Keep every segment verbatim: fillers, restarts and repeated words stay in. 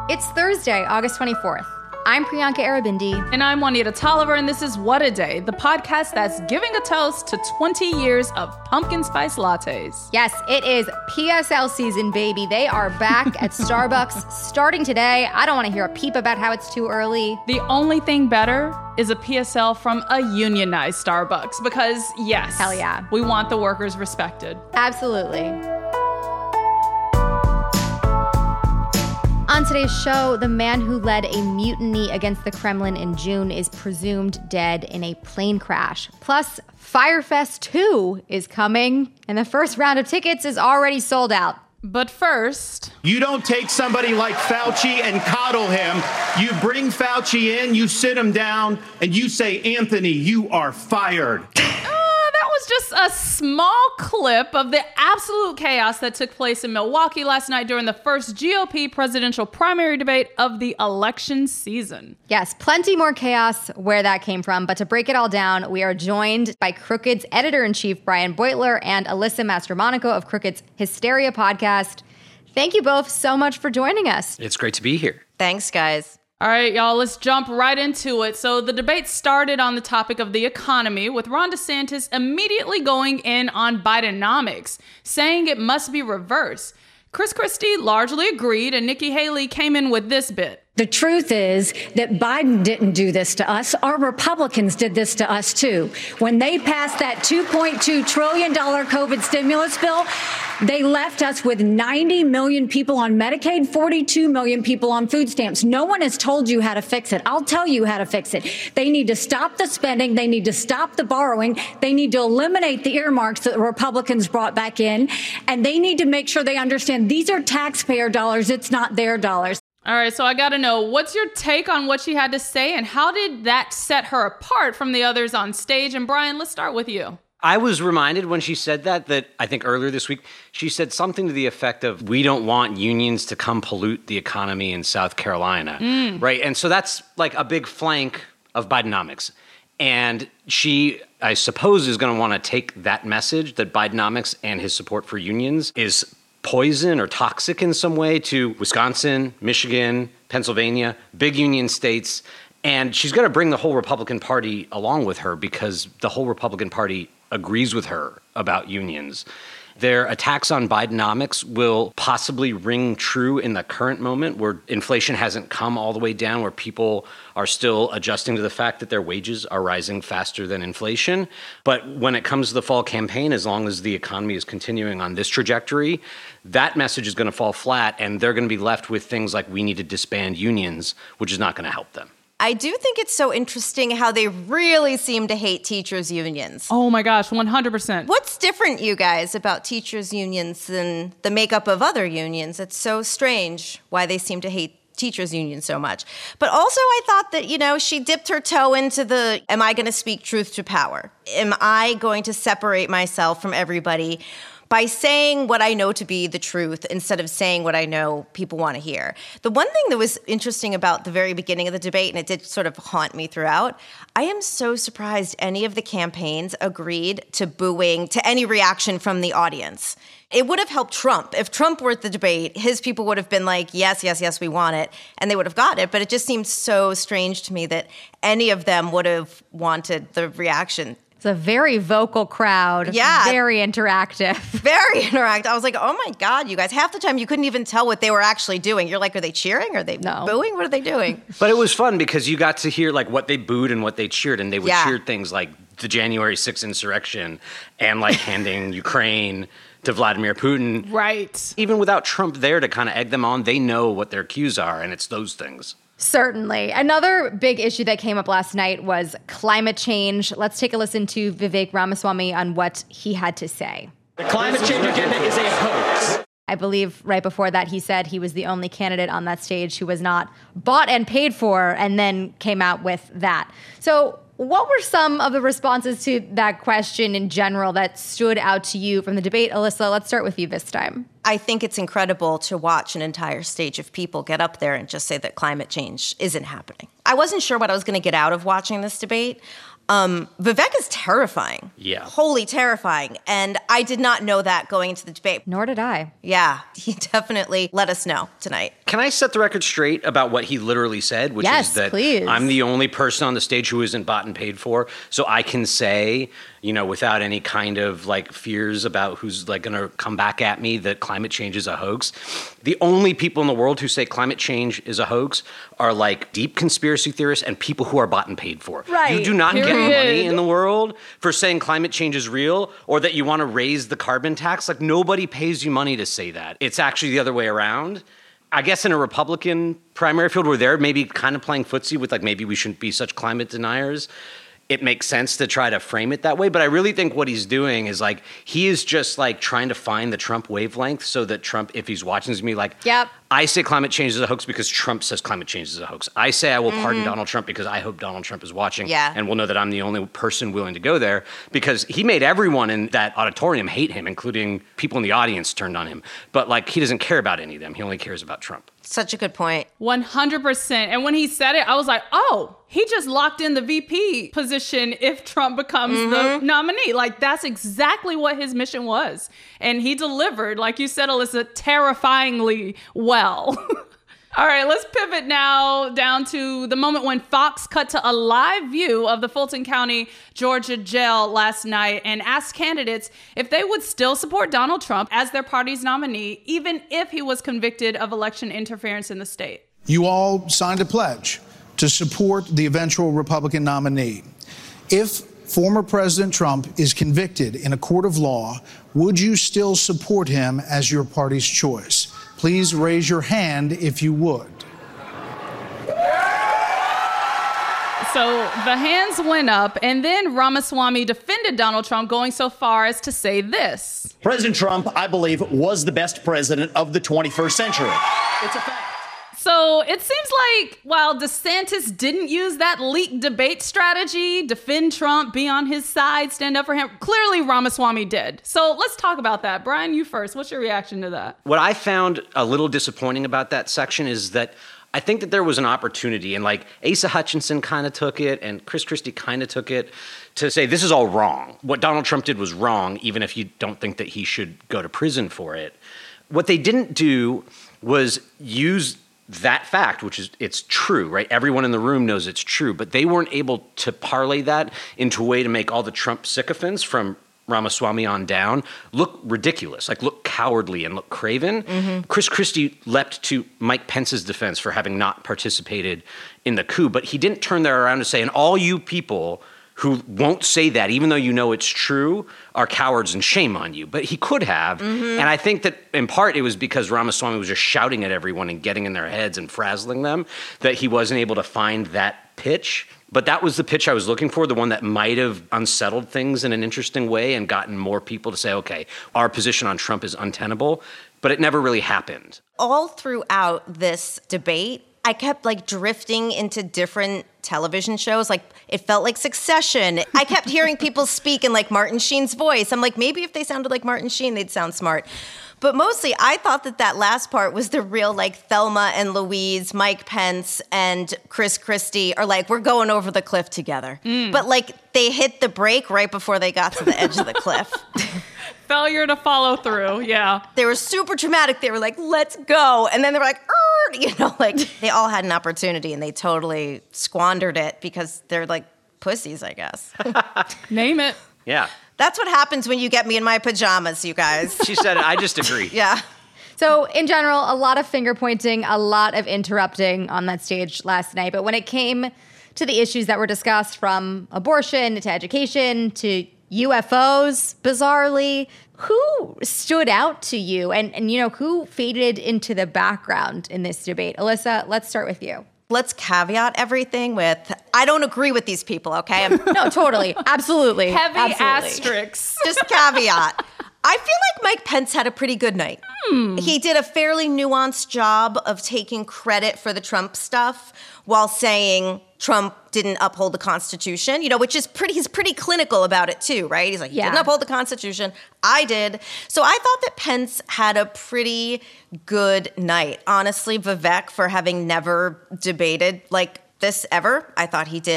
It's Thursday, August twenty-fourth. I'm Priyanka Arabindi. And I'm Juanita Tolliver, and this is What a Day, the podcast that's giving a toast to twenty years of pumpkin spice lattes. Yes, it is P S L season, baby. They are back at Starbucks starting today. I don't want to hear a peep about how it's too early. The only thing better is a P S L from a unionized Starbucks because, yes, hell yeah, we want the workers respected. Absolutely. On today's show, the man who led a mutiny against the Kremlin in June is presumed dead in a plane crash. Plus, Firefest two is coming, and the first round of tickets is already sold out. But first... You don't take somebody like Fauci and coddle him. You bring Fauci in, you sit him down, and you say, Anthony, you are fired. That was just a small clip of the absolute chaos that took place in Milwaukee last night during the first G O P presidential primary debate of the election season. Yes, plenty more chaos where that came from. But to break it all down, we are joined by Crooked's editor-in-chief, Brian Beutler, and Alyssa Mastromonaco of Crooked's Hysteria podcast. Thank you both so much for joining us. It's great to be here. Thanks, guys. All right, y'all, let's jump right into it. So the debate started on the topic of the economy, with Ron DeSantis immediately going in on Bidenomics, saying it must be reversed. Chris Christie largely agreed, and Nikki Haley came in with this bit. The truth is that Biden didn't do this to us. Our Republicans did this to us, too. When they passed that two point two trillion dollars COVID stimulus bill, they left us with ninety million people on Medicaid, forty-two million people on food stamps. No one has told you how to fix it. I'll tell you how to fix it. They need to stop the spending. They need to stop the borrowing. They need to eliminate the earmarks that the Republicans brought back in. And they need to make sure they understand these are taxpayer dollars. It's not their dollars. All right, so I got to know, what's your take on what she had to say, and how did that set her apart from the others on stage? And Brian, let's start with you. I was reminded when she said that, that I think earlier this week, she said something to the effect of, we don't want unions to come pollute the economy in South Carolina, mm. right? And so that's like a big flank of Bidenomics. And she, I suppose, is going to want to take that message that Bidenomics and his support for unions is poison or toxic in some way to Wisconsin, Michigan, Pennsylvania, big union states. And she's going to bring the whole Republican Party along with her because the whole Republican Party agrees with her about unions. Their attacks on Bidenomics will possibly ring true in the current moment where inflation hasn't come all the way down, where people are still adjusting to the fact that their wages are rising faster than inflation. But when it comes to the fall campaign, as long as the economy is continuing on this trajectory, that message is going to fall flat, and they're going to be left with things like, we need to disband unions, which is not going to help them. I do think it's so interesting how they really seem to hate teachers' unions. Oh my gosh, one hundred percent. What's different, you guys, about teachers' unions than the makeup of other unions? It's so strange why they seem to hate teachers' unions so much. But also I thought that, you know, she dipped her toe into the, am I going to speak truth to power? Am I going to separate myself from everybody by saying what I know to be the truth instead of saying what I know people want to hear? The one thing that was interesting about the very beginning of the debate, and it did sort of haunt me throughout, I am so surprised any of the campaigns agreed to booing, to any reaction from the audience. It would have helped Trump. If Trump were at the debate, his people would have been like, yes, yes, yes, we want it, and they would have got it. But it just seemed so strange to me that any of them would have wanted the reaction. It's a very vocal crowd. Yeah. Very interactive. Very interactive. I was like, oh my God, you guys. Half the time you couldn't even tell what they were actually doing. You're like, are they cheering? Are they no. booing? What are they doing? But it was fun because you got to hear like what they booed and what they cheered, and they would yeah. cheer things like the January sixth insurrection and like handing Ukraine to Vladimir Putin. Right. Even without Trump there to kind of egg them on, they know what their cues are, and it's those things. Certainly. Another big issue that came up last night was climate change. Let's take a listen to Vivek Ramaswamy on what he had to say. The climate change agenda is a hoax. I believe right before that he said he was the only candidate on that stage who was not bought and paid for, and then came out with that. So what were some of the responses to that question in general that stood out to you from the debate? Alyssa, let's start with you this time. I think it's incredible to watch an entire stage of people get up there and just say that climate change isn't happening. I wasn't sure what I was going to get out of watching this debate. Um, Vivek is terrifying. Yeah. Wholly terrifying. And I did not know that going into the debate. Nor did I. Yeah, he definitely let us know tonight. Can I set the record straight about what he literally said? Which Yes, is that please. I'm the only person on the stage who isn't bought and paid for. So I can say, you know, without any kind of like fears about who's like going to come back at me that climate change is a hoax. The only people in the world who say climate change is a hoax are like deep conspiracy theorists and people who are bought and paid for. Right. You do not Period. get money in the world for saying climate change is real or that you want to raise the carbon tax. Like nobody pays you money to say that. It's actually the other way around. I guess in a Republican primary field where they're maybe kind of playing footsie with like maybe we shouldn't be such climate deniers, it makes sense to try to frame it that way. But I really think what he's doing is like he is just like trying to find the Trump wavelength so that Trump, if he's watching, is me like, Yep. I say climate change is a hoax because Trump says climate change is a hoax. I say I will Mm-hmm. pardon Donald Trump because I hope Donald Trump is watching Yeah. and will know that I'm the only person willing to go there because he made everyone in that auditorium hate him, including people in the audience turned on him. But like he doesn't care about any of them. He only cares about Trump. Such a good point. one hundred percent. And when he said it, I was like, oh, he just locked in the V P position if Trump becomes the nominee. Like, that's exactly what his mission was. And he delivered, like you said, Alyssa, terrifyingly well. All right, let's pivot now down to the moment when Fox cut to a live view of the Fulton County, Georgia jail last night and asked candidates if they would still support Donald Trump as their party's nominee, even if he was convicted of election interference in the state. You all signed a pledge to support the eventual Republican nominee. If former President Trump is convicted in a court of law, would you still support him as your party's choice? Please raise your hand if you would. So the hands went up, and then Ramaswamy defended Donald Trump, going so far as to say this. President Trump, I believe, was the best president of the twenty-first century. It's a fact. So it seems like while DeSantis didn't use that leaked debate strategy, defend Trump, be on his side, stand up for him, clearly Ramaswamy did. So let's talk about that. Brian, you first. What's your reaction to that? What I found a little disappointing about that section is that I think that there was an opportunity, and like Asa Hutchinson kind of took it, and Chris Christie kind of took it, to say this is all wrong. What Donald Trump did was wrong, even if you don't think that he should go to prison for it. What they didn't do was use that fact, which is, it's true, right? Everyone in the room knows it's true, but they weren't able to parlay that into a way to make all the Trump sycophants from Ramaswamy on down look ridiculous, like look cowardly and look craven. Mm-hmm. Chris Christie leapt to Mike Pence's defense for having not participated in the coup, but he didn't turn that around to say, and all you people who won't say that, even though you know it's true, are cowards and shame on you. But he could have. Mm-hmm. And I think that in part it was because Ramaswamy was just shouting at everyone and getting in their heads and frazzling them that he wasn't able to find that pitch. But that was the pitch I was looking for, the one that might have unsettled things in an interesting way and gotten more people to say, okay, our position on Trump is untenable. But it never really happened. All throughout this debate, I kept like drifting into different television shows. Like it felt like Succession. I kept hearing people speak in like Martin Sheen's voice. I'm like, maybe if they sounded like Martin Sheen, they'd sound smart. But mostly I thought that that last part was the real like Thelma and Louise, Mike Pence and Chris Christie are like, we're going over the cliff together. Mm. But like they hit the brake right before they got to the edge of the cliff. Failure to follow through, yeah. They were super dramatic. They were like, let's go. And then they were like, er, you know, like they all had an opportunity and they totally squandered it because they're like pussies, I guess. Name it. Yeah. That's what happens when you get me in my pajamas, you guys. She said it. I just agree. Yeah. So in general, a lot of finger pointing, a lot of interrupting on that stage last night. But when it came to the issues that were discussed, from abortion to education to U F Os, bizarrely, who stood out to you and, and, you know, who faded into the background in this debate? Alyssa, let's start with you. Let's caveat everything with, I don't agree with these people, okay? I'm, no, totally. Absolutely. Heavy Absolutely. asterisks. Just caveat. I feel like Mike Pence had a pretty good night. Hmm. He did a fairly nuanced job of taking credit for the Trump stuff while saying Trump didn't uphold the Constitution, you know, which is pretty, he's pretty clinical about it too, right? He's like, he yeah. didn't uphold the Constitution. I did. So I thought that Pence had a pretty good night. Honestly, Vivek, for having never debated like this ever, I thought he did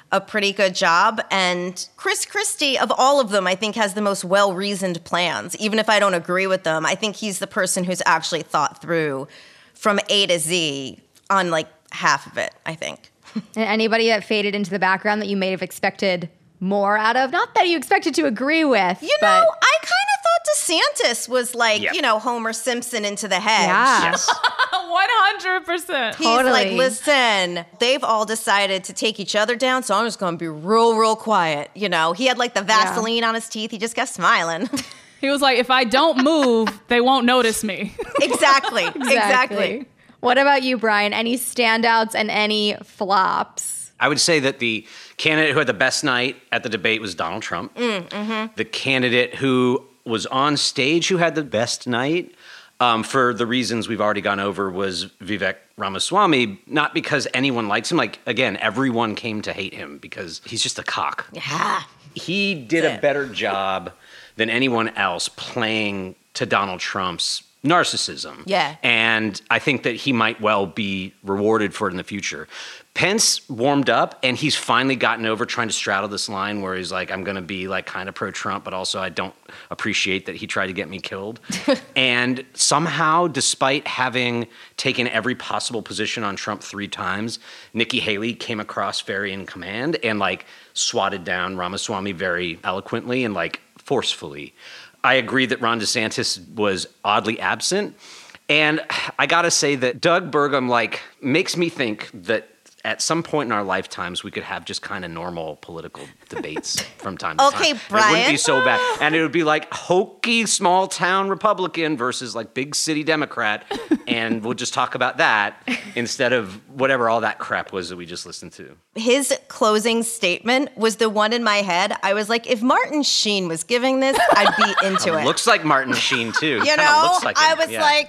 a pretty good job. And Chris Christie, of all of them, I think has the most well-reasoned plans. Even if I don't agree with them, I think he's the person who's actually thought through from A to Z on like half of it, I think. And anybody that faded into the background that you may have expected more out of? Not that you expected to agree with. You but know, I kind of thought DeSantis was like, Yep. you know, Homer Simpson into the hedge. Yeah. Yes. one hundred percent. He's Totally. like, listen, they've all decided to take each other down, so I'm just going to be real, real quiet. You know, he had like the Vaseline on his teeth. He just kept smiling. He was like, if I don't move, they won't notice me. exactly. Exactly. What about you, Brian? Any standouts and any flops? I would say that the candidate who had the best night at the debate was Donald Trump. Mm, mm-hmm. The candidate who was on stage who had the best night, um, for the reasons we've already gone over, was Vivek Ramaswamy. Not because anyone likes him. Like, again, everyone came to hate him because he's just a cock. Yeah. He did a better job than anyone else playing to Donald Trump's narcissism. Yeah. And I think that he might well be rewarded for it in the future. Pence warmed up, and he's finally gotten over trying to straddle this line where he's like, I'm going to be like kind of pro-Trump, but also I don't appreciate that he tried to get me killed. And somehow, despite having taken every possible position on Trump three times, Nikki Haley came across very in command and like swatted down Ramaswamy very eloquently and like forcefully. I agree that Ron DeSantis was oddly absent. And I got to say that Doug Burgum like makes me think that at some point in our lifetimes, we could have just kind of normal political debates from time to Okay, time. Brian. It wouldn't be so bad. And it would be like hokey small town Republican versus like big city Democrat. And we'll just talk about that instead of whatever all that crap was that we just listened to. His closing statement was the one in my head. I was like, if Martin Sheen was giving this, I'd be into it. Looks like Martin Sheen, too. You Kinda know, looks like I him. was Yeah. like,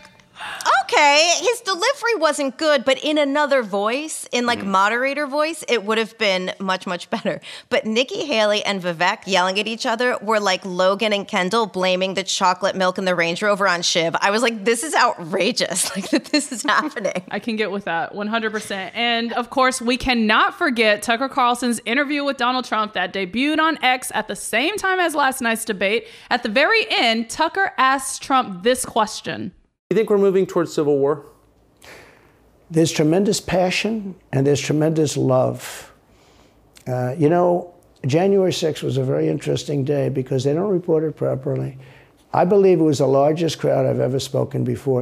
okay, his delivery wasn't good, but in another voice, in like Mm. moderator voice, it would have been much, much better. But Nikki Haley and Vivek yelling at each other were like Logan and Kendall blaming the chocolate milk in the Range Rover on Shiv. I was like, this is outrageous, like that this is happening. I can get with that one hundred percent. And of course, we cannot forget Tucker Carlson's interview with Donald Trump that debuted on X at the same time as last night's debate. At the very end, Tucker asks Trump this question. You think we're moving towards civil war? There's tremendous passion and there's tremendous love. Uh, you know, January sixth was a very interesting day because they don't report it properly. I believe it was the largest crowd I've ever spoken before.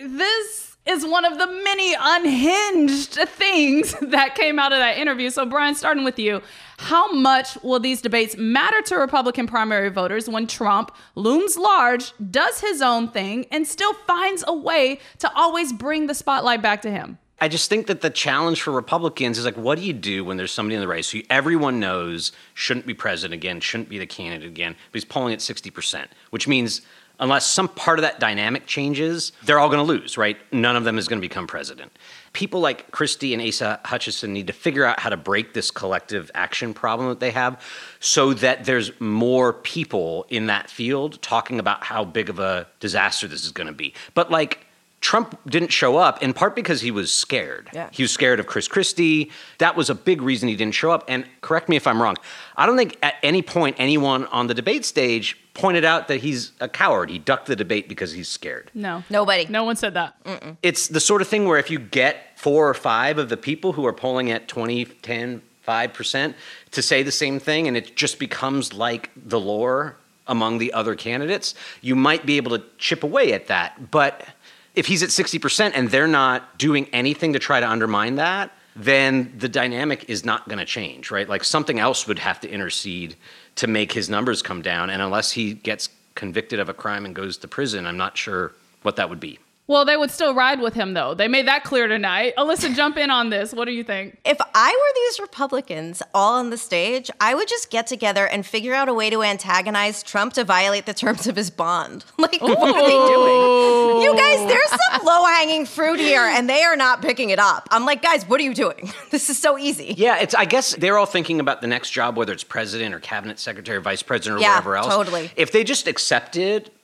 This is one of the many unhinged things that came out of that interview. So, Brian, starting with you, how much will these debates matter to Republican primary voters when Trump looms large, does his own thing, and still finds a way to always bring the spotlight back to him? I just think that the challenge for Republicans is like, what do you do when there's somebody in the race who everyone knows shouldn't be president again, shouldn't be the candidate again, but he's polling at sixty percent, which means unless some part of that dynamic changes, they're all going to lose, right? None of them is going to become president. People like Christie and Asa Hutchinson need to figure out how to break this collective action problem that they have so that there's more people in that field talking about how big of a disaster this is going to be. But like, Trump didn't show up in part because he was scared. Yeah. He was scared of Chris Christie. That was a big reason he didn't show up. And correct me if I'm wrong, I don't think at any point anyone on the debate stage pointed out that he's a coward. He ducked the debate because he's scared. No. Nobody. No one said that. Mm-mm. It's the sort of thing where if you get four or five of the people who are polling at twenty, ten, five percent to say the same thing, and it just becomes like the lore among the other candidates, you might be able to chip away at that. But if he's at sixty percent and they're not doing anything to try to undermine that, then the dynamic is not going to change, right? Like something else would have to intercede to make his numbers come down. And unless he gets convicted of a crime and goes to prison, I'm not sure what that would be. Well, they would still ride with him, though. They made that clear tonight. Alyssa, jump in on this. What do you think? If I were these Republicans all on the stage, I would just get together and figure out a way to antagonize Trump to violate the terms of his bond. Like, Ooh. What are they doing? You guys, there's some low-hanging fruit here, and they are not picking it up. I'm like, guys, what are you doing? This is so easy. Yeah, it's. I guess they're all thinking about the next job, whether it's president or cabinet secretary or vice president or yeah, whatever else. Totally. If they just accepted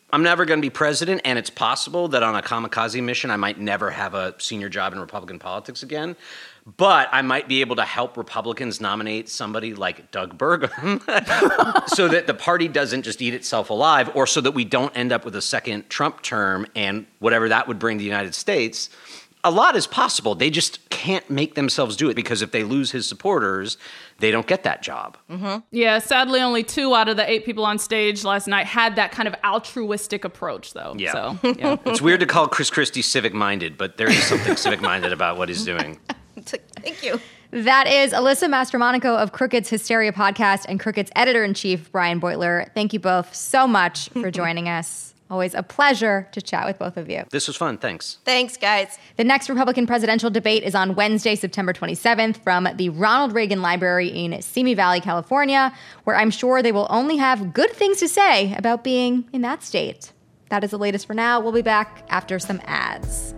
I'm never going to be president, and it's possible that on a kamikaze mission, I might never have a senior job in Republican politics again. But I might be able to help Republicans nominate somebody like Doug Burgum so that the party doesn't just eat itself alive, or so that we don't end up with a second Trump term and whatever that would bring the United States. A lot is possible. They just can't make themselves do it, because if they lose his supporters, they don't get that job. Mm-hmm. Yeah, sadly, only two out of the eight people on stage last night had that kind of altruistic approach, though. Yeah. So, yeah. It's weird to call Chris Christie civic-minded, but there is something civic-minded about what he's doing. Thank you. That is Alyssa Mastromonaco of Crooked's Hysteria podcast and Crooked's editor-in-chief, Brian Beutler. Thank you both so much for joining us. Always a pleasure to chat with both of you. This was fun. Thanks. Thanks, guys. The next Republican presidential debate is on Wednesday, September twenty-seventh from the Ronald Reagan Library in Simi Valley, California, where I'm sure they will only have good things to say about being in that state. That is the latest for now. We'll be back after some ads.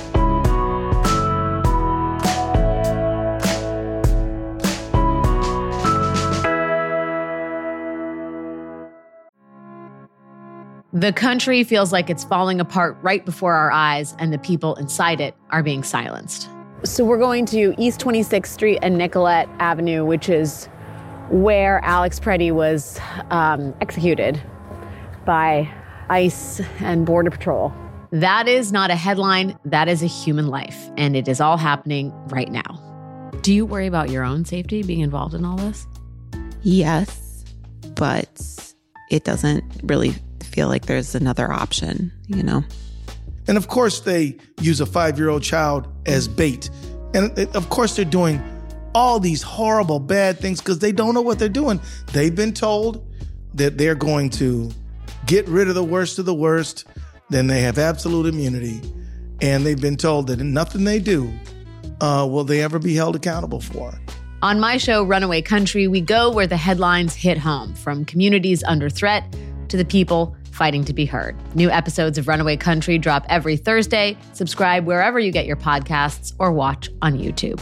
The country feels like it's falling apart right before our eyes, and the people inside it are being silenced. So we're going to East twenty-sixth Street and Nicollet Avenue, which is where Alex Preddy was um, executed by ICE and Border Patrol. That is not a headline. That is a human life, and it is all happening right now. Do you worry about your own safety being involved in all this? Yes, but it doesn't really feel like there's another option, you know? And of course they use a five-year-old child as bait. And of course they're doing all these horrible, bad things because they don't know what they're doing. They've been told that they're going to get rid of the worst of the worst, then they have absolute immunity. And they've been told that nothing they do uh, will they ever be held accountable for. On my show, Runaway Country, we go where the headlines hit home, from communities under threat to the people fighting to be heard. New episodes of Runaway Country drop every Thursday. Subscribe wherever you get your podcasts or watch on YouTube.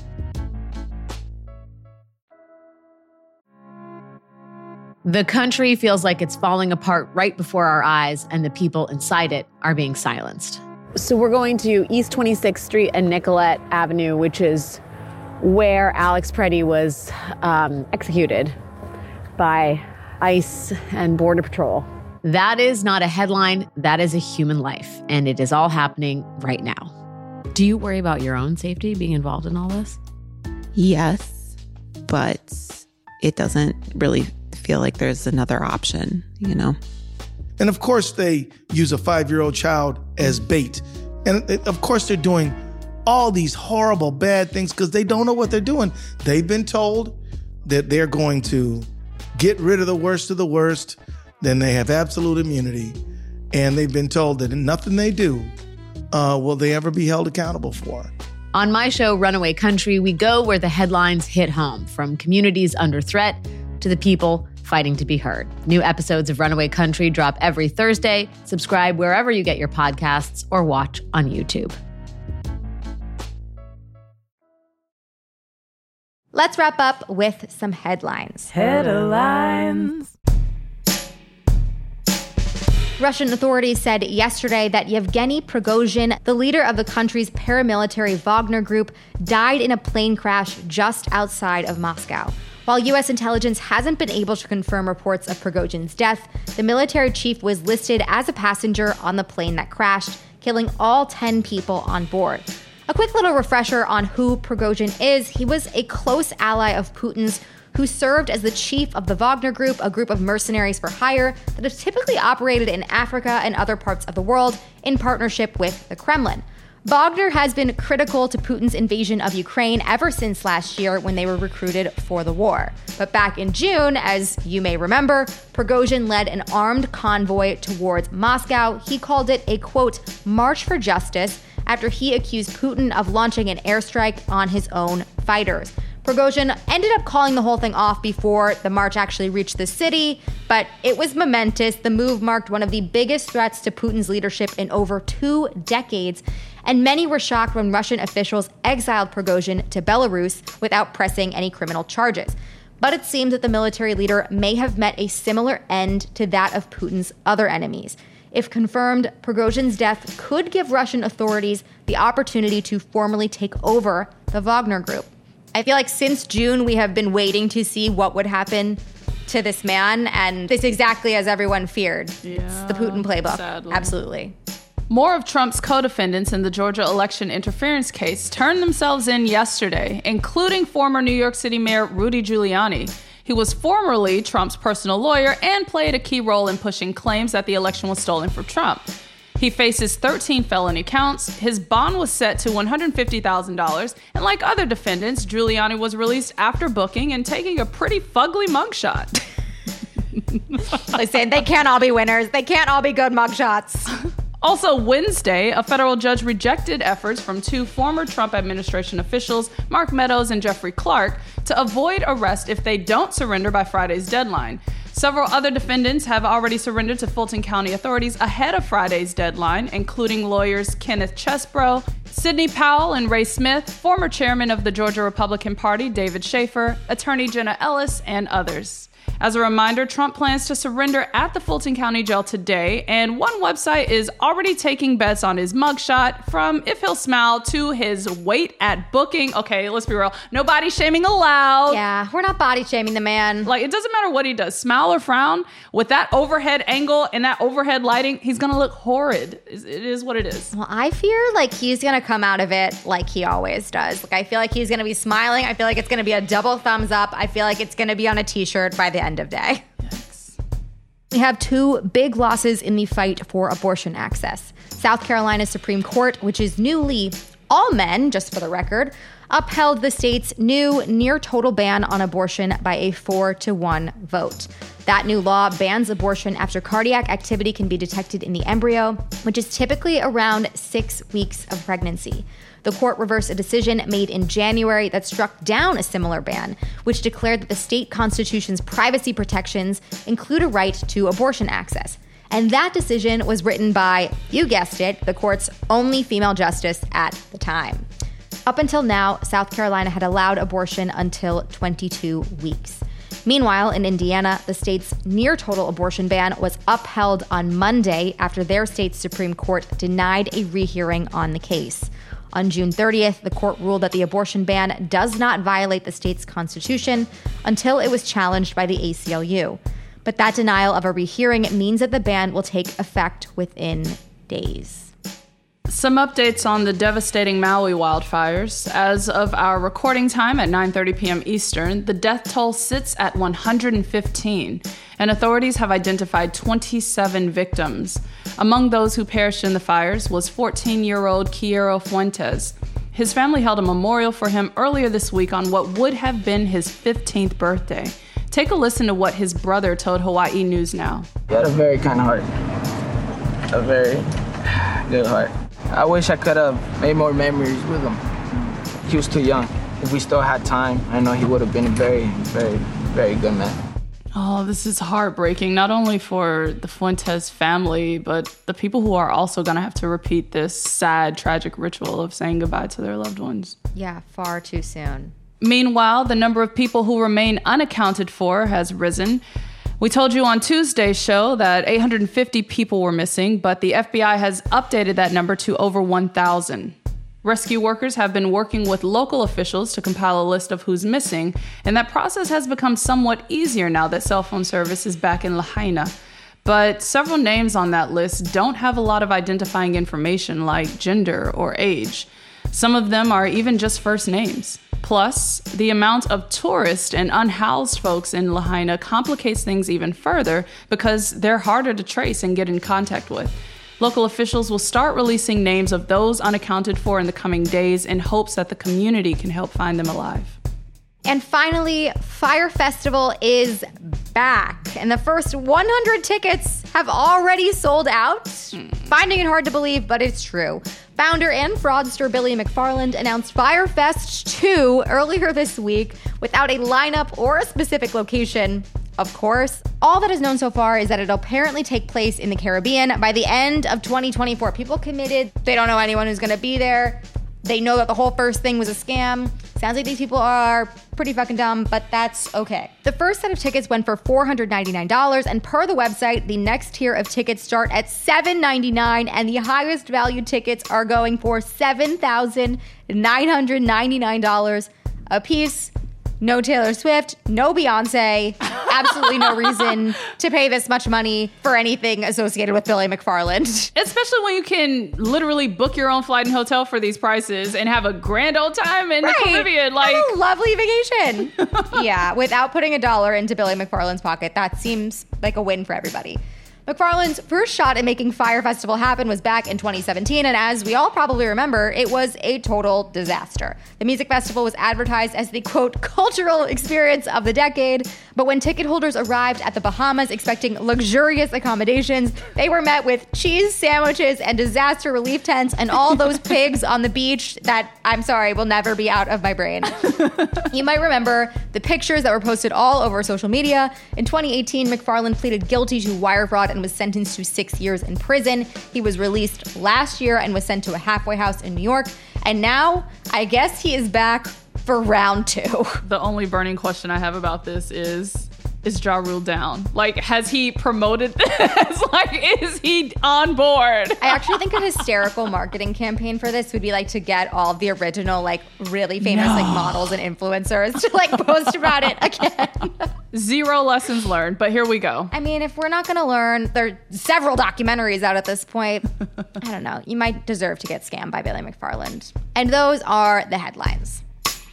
The country feels like it's falling apart right before our eyes, and the people inside it are being silenced. So we're going to East twenty-sixth Street and Nicollet Avenue, which is where Alex Preddy was um, executed by ICE and Border Patrol. That is not a headline. That is a human life, and it is all happening right now. Do you worry about your own safety being involved in all this? Yes, but it doesn't really feel like there's another option, you know? And of course they use a five-year-old child as bait. And of course they're doing all these horrible, bad things because they don't know what they're doing. They've been told that they're going to get rid of the worst of the worst, then they have absolute immunity. And they've been told that nothing they do uh, will they ever be held accountable for. On my show, Runaway Country, we go where the headlines hit home, from communities under threat to the people fighting to be heard. New episodes of Runaway Country drop every Thursday. Subscribe wherever you get your podcasts or watch on YouTube. Let's wrap up with some headlines. Headlines. Russian authorities said yesterday that Yevgeny Prigozhin, the leader of the country's paramilitary Wagner Group, died in a plane crash just outside of Moscow. While U S intelligence hasn't been able to confirm reports of Prigozhin's death, the military chief was listed as a passenger on the plane that crashed, killing all ten people on board. A quick little refresher on who Prigozhin is: he was a close ally of Putin's, who served as the chief of the Wagner Group, a group of mercenaries for hire that have typically operated in Africa and other parts of the world in partnership with the Kremlin. Wagner has been critical to Putin's invasion of Ukraine ever since last year when they were recruited for the war. But back in June, as you may remember, Prigozhin led an armed convoy towards Moscow. He called it a, quote, march for justice, after he accused Putin of launching an airstrike on his own fighters. Prigozhin ended up calling the whole thing off before the march actually reached the city, but it was momentous. The move marked one of the biggest threats to Putin's leadership in over two decades, and many were shocked when Russian officials exiled Prigozhin to Belarus without pressing any criminal charges. But it seems that the military leader may have met a similar end to that of Putin's other enemies. If confirmed, Prigozhin's death could give Russian authorities the opportunity to formally take over the Wagner Group. I feel like since June, we have been waiting to see what would happen to this man, and it's exactly as everyone feared. Yeah, it's the Putin playbook. Sadly. Absolutely. More of Trump's co-defendants in the Georgia election interference case turned themselves in yesterday, including former New York City Mayor Rudy Giuliani. He was formerly Trump's personal lawyer and played a key role in pushing claims that the election was stolen from Trump. He faces thirteen felony counts. His bond was set to one hundred fifty thousand dollars. And like other defendants, Giuliani was released after booking and taking a pretty fugly mugshot. Listen, they can't all be winners. They can't all be good mugshots. Also Wednesday, a federal judge rejected efforts from two former Trump administration officials, Mark Meadows and Jeffrey Clark, to avoid arrest if they don't surrender by Friday's deadline. Several other defendants have already surrendered to Fulton County authorities ahead of Friday's deadline, including lawyers Kenneth Chesbrough, Sidney Powell, and Ray Smith, former chairman of the Georgia Republican Party, David Schaefer, attorney Jenna Ellis, and others. As a reminder, Trump plans to surrender at the Fulton County Jail today, and one website is already taking bets on his mugshot, from if he'll smile to his wait at booking. Okay, let's be real. No body shaming allowed. Yeah, we're not body shaming the man. Like, it doesn't matter what he does, smile or frown, with that overhead angle and that overhead lighting, he's gonna look horrid. It is what it is. Well, I fear like he's gonna come out of it like he always does. Like, I feel like he's gonna be smiling. I feel like it's gonna be a double thumbs up. I feel like it's gonna be on a t-shirt by the end of day. Yes. We have two big losses in the fight for abortion access. South Carolina's Supreme Court, which is newly all men, just for the record, upheld the state's new near total ban on abortion by a four to one vote. That new law bans abortion after cardiac activity can be detected in the embryo, which is typically around six weeks of pregnancy. The court reversed a decision made in January that struck down a similar ban, which declared that the state constitution's privacy protections include a right to abortion access. And that decision was written by, you guessed it, the court's only female justice at the time. Up until now, South Carolina had allowed abortion until twenty-two weeks. Meanwhile, in Indiana, the state's near-total abortion ban was upheld on Monday after their state's Supreme Court denied a rehearing on the case. On June thirtieth, the court ruled that the abortion ban does not violate the state's constitution until it was challenged by the A C L U. But that denial of a rehearing means that the ban will take effect within days. Some updates on the devastating Maui wildfires. As of our recording time at nine thirty p.m. Eastern, the death toll sits at one hundred fifteen, and authorities have identified twenty-seven victims. Among those who perished in the fires was fourteen-year-old Quiero Fuentes. His family held a memorial for him earlier this week on what would have been his fifteenth birthday. Take a listen to what his brother told Hawaii News Now. He had a very kind heart, a very good heart. I wish I could have made more memories with him. He was too young. If we still had time, I know he would have been a very, very, very good man. Oh, this is heartbreaking, not only for the Fuentes family, but the people who are also going to have to repeat this sad, tragic ritual of saying goodbye to their loved ones. Yeah, far too soon. Meanwhile, the number of people who remain unaccounted for has risen. We told you on Tuesday's show that eight hundred fifty people were missing, but the F B I has updated that number to over one thousand. Rescue workers have been working with local officials to compile a list of who's missing, and that process has become somewhat easier now that cell phone service is back in Lahaina. But several names on that list don't have a lot of identifying information like gender or age. Some of them are even just first names. Plus, the amount of tourists and unhoused folks in Lahaina complicates things even further because they're harder to trace and get in contact with. Local officials will start releasing names of those unaccounted for in the coming days in hopes that the community can help find them alive. And finally, Fyre Festival is back, and the first one hundred tickets have already sold out. Mm. Finding it hard to believe, but it's true. Founder and fraudster Billy McFarland announced Fyre Fest two earlier this week without a lineup or a specific location. Of course, all that is known so far is that it'll apparently take place in the Caribbean by the end of twenty twenty-four. People committed. They don't know anyone who's going to be there. They know that the whole first thing was a scam. Sounds like these people are pretty fucking dumb, but that's okay. The first set of tickets went for four hundred ninety-nine dollars, and per the website, the next tier of tickets start at seven hundred ninety-nine dollars, and the highest value tickets are going for seven thousand nine hundred ninety-nine dollars a piece. No Taylor Swift, no Beyonce, absolutely no reason to pay this much money for anything associated with Billy McFarland. Especially when you can literally book your own flight and hotel for these prices and have a grand old time in Right. the Caribbean. Like, a lovely vacation. Yeah, without putting a dollar into Billy McFarland's pocket. That seems like a win for everybody. McFarland's first shot at making Fyre Festival happen was back in twenty seventeen, and as we all probably remember, it was a total disaster. The music festival was advertised as the, quote, cultural experience of the decade, but when ticket holders arrived at the Bahamas expecting luxurious accommodations, they were met with cheese sandwiches and disaster relief tents and all those pigs on the beach that, I'm sorry, will never be out of my brain. You might remember the pictures that were posted all over social media. In twenty eighteen, McFarland pleaded guilty to wire fraud and was sentenced to six years in prison. He was released last year and was sent to a halfway house in New York. And now, I guess he is back for round two. The only burning question I have about this is, is Ja Rule down? Like, has he promoted this? Like, is he on board? I actually think a hysterical marketing campaign for this would be like to get all of the original, like, really famous No. like models and influencers to like post about it again. Zero lessons learned, but here we go. I mean, if we're not going to learn, there are several documentaries out at this point. I don't know. You might deserve to get scammed by Billy McFarland. And those are the headlines.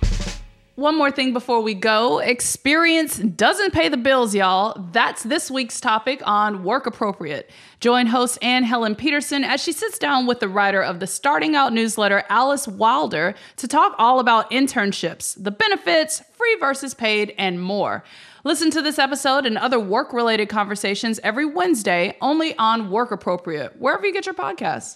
One more thing before we go. Experience doesn't pay the bills, y'all. That's this week's topic on Work Appropriate. Join host Ann Helen Peterson as she sits down with the writer of the Starting Out newsletter, Alice Wilder, to talk all about internships, the benefits, free versus paid, and more. Listen to this episode and other work-related conversations every Wednesday, only on Work Appropriate, wherever you get your podcasts.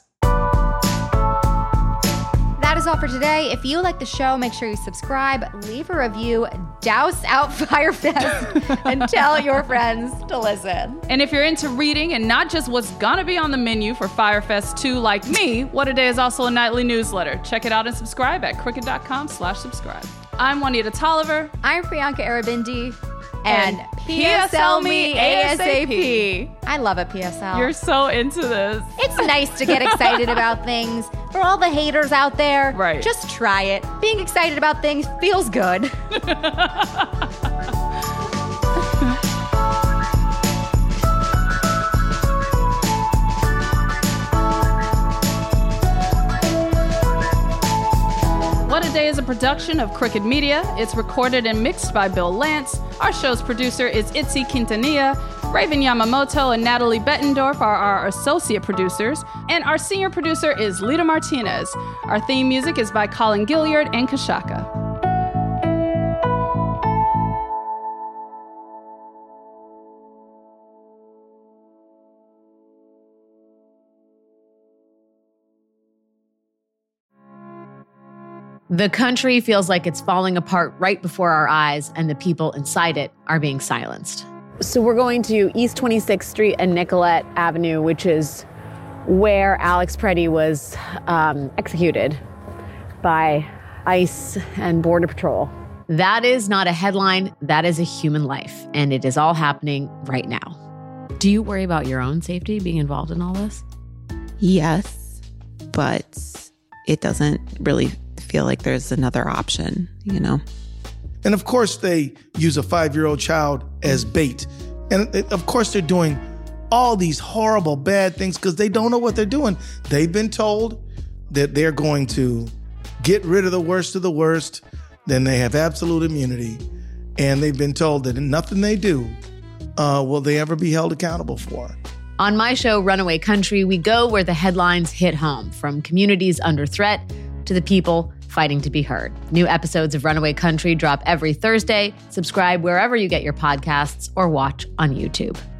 That is all for today. If you like the show, make sure you subscribe, leave a review, douse out Fyre Fest, and tell your friends to listen. And if you're into reading and not just what's gonna be on the menu for Fyre Fest two like me, What a Day is also a nightly newsletter. Check it out and subscribe at cricket.com slash subscribe. I'm Juanita Tolliver. I'm Priyanka Arabindi. And And P S L me ASAP. I love a P S L. You're so into this. It's nice to get excited about things. For all the haters out there, Right. just try it. Being excited about things feels good. What a Day is a production of Crooked Media. It's recorded and mixed by Bill Lance. Our show's producer is Itzi Quintanilla. Raven Yamamoto and Natalie Bettendorf are our associate producers. And our senior producer is Lita Martinez. Our theme music is by Colin Gilliard and Kashaka. The country feels like it's falling apart right before our eyes, and the people inside it are being silenced. So we're going to East twenty-sixth Street and Nicollet Avenue, which is where Alex Preddy was um, executed by ICE and Border Patrol. That is not a headline, that is a human life, and it is all happening right now. Do you worry about your own safety being involved in all this? Yes, but it doesn't really feel like there's another option, you know? And of course, they use a five-year-old child as bait. And it- of course, they're doing all these horrible, bad things because they don't know what they're doing. They've been told that they're going to get rid of the worst of the worst, then they have absolute immunity. And they've been told that nothing they do uh, will they ever be held accountable for. On my show, Runaway Country, we go where the headlines hit home, from communities under threat to the people fighting to be heard. New episodes of Runaway Country drop every Thursday. Subscribe wherever you get your podcasts or watch on YouTube.